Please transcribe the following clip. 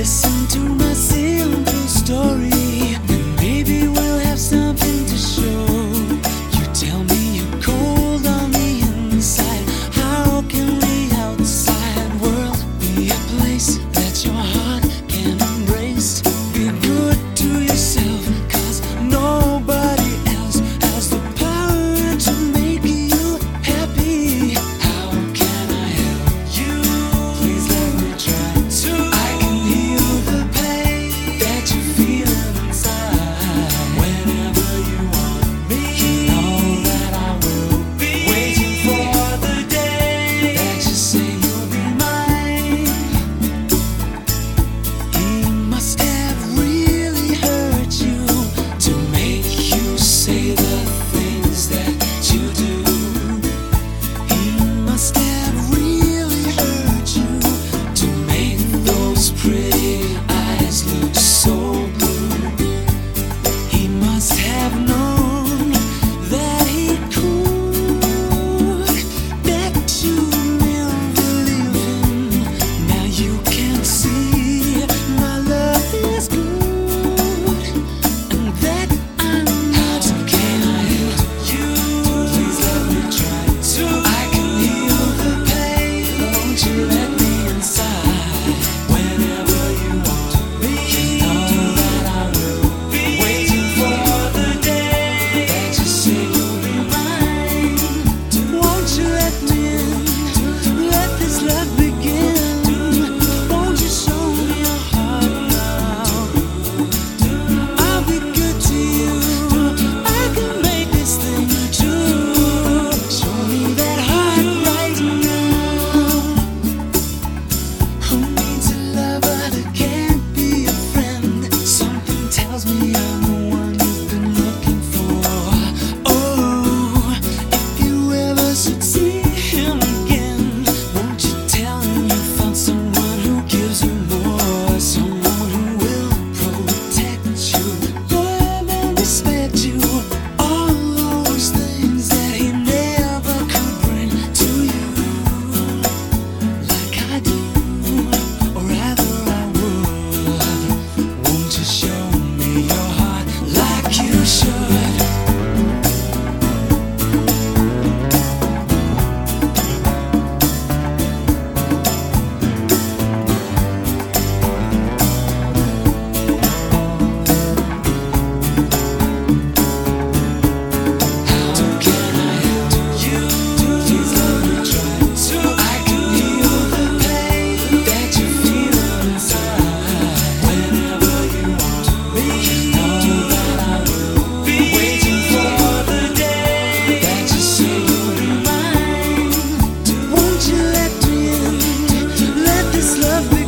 Listen to my simple story, and maybe we'll have something to show. You tell me you're cold on the inside. How can the outside world be a place that your heart can embrace? Be good to yourself, 'cause nobody else has the power to make you happy. How can I help you? Please let me try to. I can heal the pain that you feel inside. Whenever you want me, you know that I will be waiting for the day that you say you'll be mine. He must have really hurt you to make you say the things that you do. He must have really hurt you to make those pretty eyes look so blue. He must have known that he could, that you never leave him. Now you can see my love is good, and that I'm not. How can I help you? Please let me try to. I can heal the pain. Won't you let me inside? Whenever you want me, you know that I will be waiting for the day that you say you'll be mine. Won't you let me in? Let this love begin. Won't you show me your heart now? I'll be good to you. I can make this thing true. Show me that heart right now. Who needs a lover that can't be a friend? Something tells me I'm the one you've been looking for. Oh, if you ever should see him again, won't you tell him you found someone who gives you more? Someone who will protect you, love and respect you. All those things that he never could bring to you, like I do, or rather I would. Won't you show me your heart like you should? How can I help you? Please let me try to. I can heal the pain that you feel inside. Whenever you want me, you know that I will be waiting for the day that you say you'll be mine. Won't you let me in? Let this love be